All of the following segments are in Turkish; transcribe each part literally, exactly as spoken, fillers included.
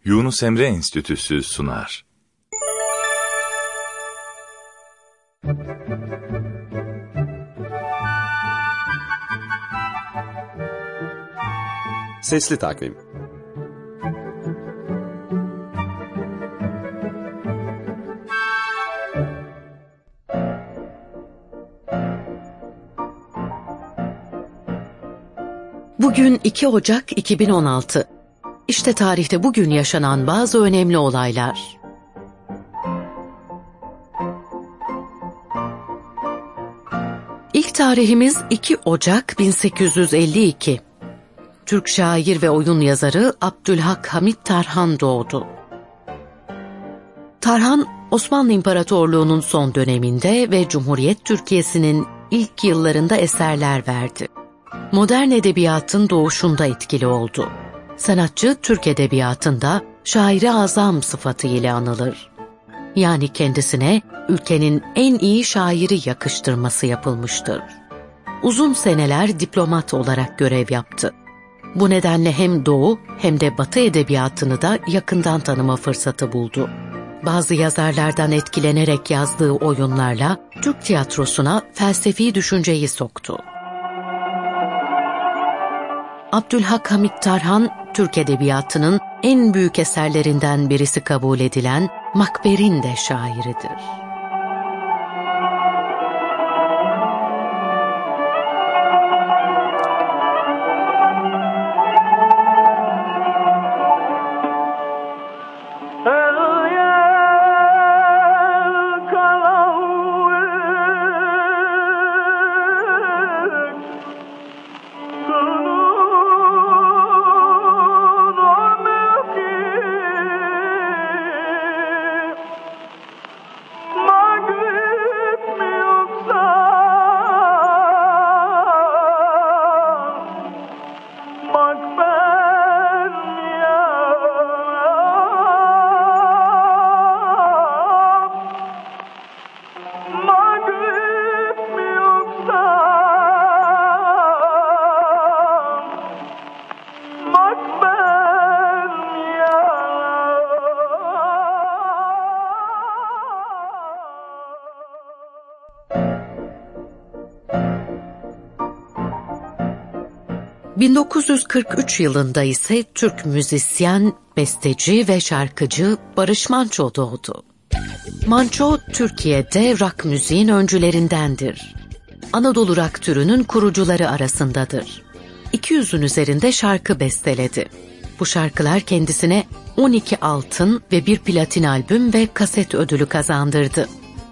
Yunus Emre Enstitüsü sunar. Sesli Takvim. Bugün iki Ocak iki bin on altı. İşte tarihte bugün yaşanan bazı önemli olaylar. İlk tarihimiz iki Ocak bin sekiz yüz elli iki. Türk şair ve oyun yazarı Abdülhak Hamit Tarhan doğdu. Tarhan, Osmanlı İmparatorluğu'nun son döneminde ve Cumhuriyet Türkiye'sinin ilk yıllarında eserler verdi. Modern edebiyatın doğuşunda etkili oldu. Sanatçı, Türk edebiyatında şair-i azam sıfatı ile anılır. Yani kendisine ülkenin en iyi şairi yakıştırması yapılmıştır. Uzun seneler diplomat olarak görev yaptı. Bu nedenle hem Doğu hem de Batı edebiyatını da yakından tanıma fırsatı buldu. Bazı yazarlardan etkilenerek yazdığı oyunlarla Türk tiyatrosuna felsefi düşünceyi soktu. Abdülhak Hamit Tarhan, Türk edebiyatının en büyük eserlerinden birisi kabul edilen Makber'in de şairidir. bin dokuz yüz kırk üç yılında ise Türk müzisyen, besteci ve şarkıcı Barış Manço doğdu. Manço, Türkiye'de rock müziğin öncülerindendir. Anadolu rock türünün kurucuları arasındadır. iki yüzün üzerinde şarkı besteledi. Bu şarkılar kendisine on iki altın ve bir platin albüm ve kaset ödülü kazandırdı.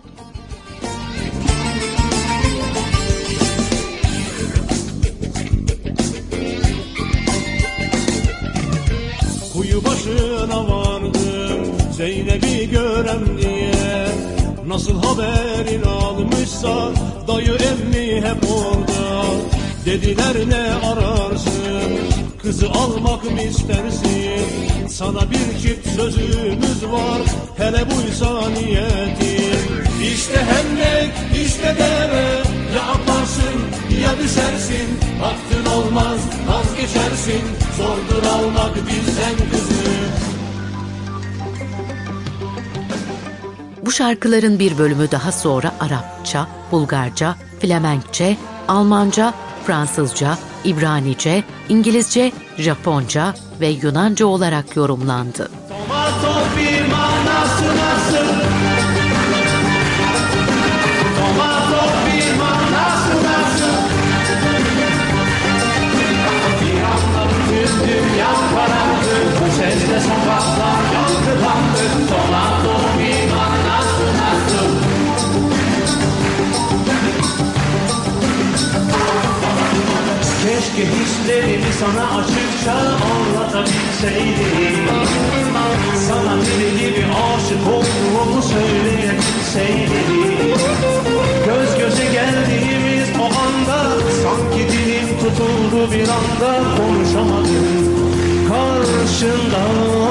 Kuyu başına vardım Zeynep'i görem diye. Nasıl haberin almışsa dayı emmi hep orada. Dediler ne ararsın, kızı almak mı istersin? Sana bir çift sözümüz var, hele buysa niyetin. İşte hendek, işte deve, ya atlarsın ya düşersin. Baktın olmaz, vazgeçersin, zordur almak bizden kızı. Bu şarkıların bir bölümü daha sonra Arapça, Bulgarca, Flemenkçe, Almanca, Fransızca, İbranice, İngilizce, Japonca ve Yunanca olarak yorumlandı. Tomato bir manası nasıl? Tomato bir manası nasıl? Bir anda bütün dünya karardı. Bu sesle sokaklar yankılandı. Tomato bir manası nasıl? Keşke hislerimi sana açıkça anlatabilseydim. Sana deli gibi aşık olduğumu söyleyebilseydim. Göz göze geldiğimiz o anda sanki dilim tutuldu bir anda, konuşamadım karşında.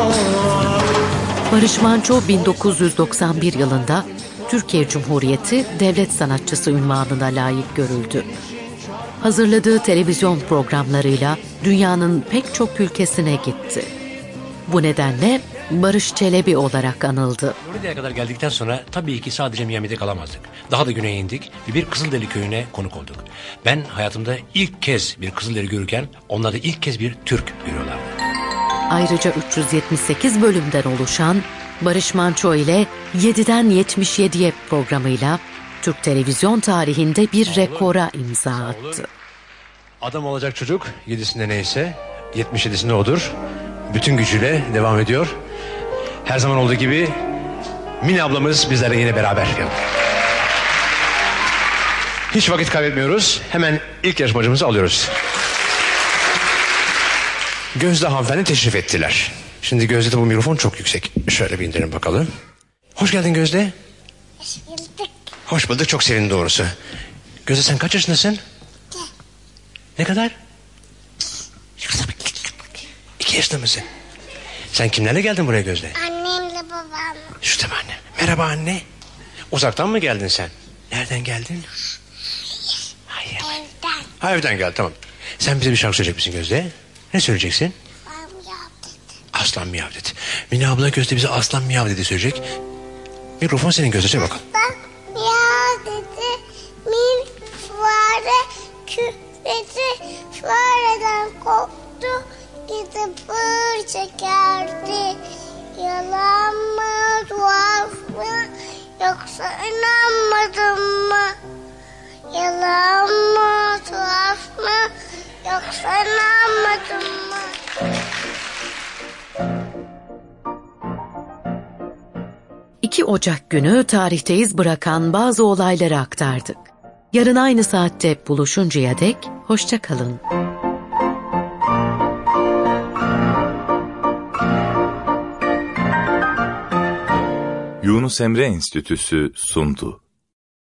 Barış Manço bin dokuz yüz doksan bir yılında Türkiye Cumhuriyeti Devlet Sanatçısı unvanına layık görüldü. Hazırladığı televizyon programlarıyla dünyanın pek çok ülkesine gitti. Bu nedenle Barış Çelebi olarak anıldı. Florida'ya kadar geldikten sonra tabii ki sadece Miami'de kalamazdık. Daha da güneye indik ve bir Kızılderili köyüne konuk olduk. Ben hayatımda ilk kez bir Kızılderili görürken onlar da ilk kez bir Türk görüyorlardı. Ayrıca üç yüz yetmiş sekiz bölümden oluşan Barış Manço ile yediden yetmiş yediye programıyla Türk televizyon tarihinde bir rekora imza attı. Adam olacak çocuk yedisinde neyse yetmiş yedisinde odur. Bütün gücüyle devam ediyor. Her zaman olduğu gibi Mine ablamız bizlerle yine beraber. Hiç vakit kaybetmiyoruz. Hemen ilk yarışmacımızı alıyoruz. Gözde hanımefendi teşrif ettiler. Şimdi Gözde'de bu mikrofon çok yüksek. Şöyle bir indirelim bakalım. Hoş geldin Gözde. Hoş bulduk. Hoş bulduk, çok sevindim doğrusu. Gözde sen kaç yaşındasın? İki. Ne kadar? İki yaşında mısın? Sen kimlerle geldin buraya Gözde? Annemle babamla. Şu tabi anne. Merhaba anne. Uzaktan mı geldin sen? Nereden geldin? Hayır. Evden. Ha, evden geldin, tamam. Sen bize bir şarkı söyleyecek misin Gözde? Ne söyleyeceksin? Babam yaptı. Aslan miyav dedi. Mine abla Gözde bize aslan miyav dedi söyleyecek. Mikrofon senin Gözde, söyle bakalım. Ben ya dedi. Min fare küfreti fareden koptu. Gidip bır çekerdi. Yalan mı tuhaf mı yoksa inanmadın mı? Yalan mı tuhaf mı yoksa inanmadın mı? iki Ocak günü tarihte iz bırakan bazı olayları aktardık. Yarın aynı saatte buluşuncaya dek hoşça kalın. Yunus Emre Enstitüsü sundu.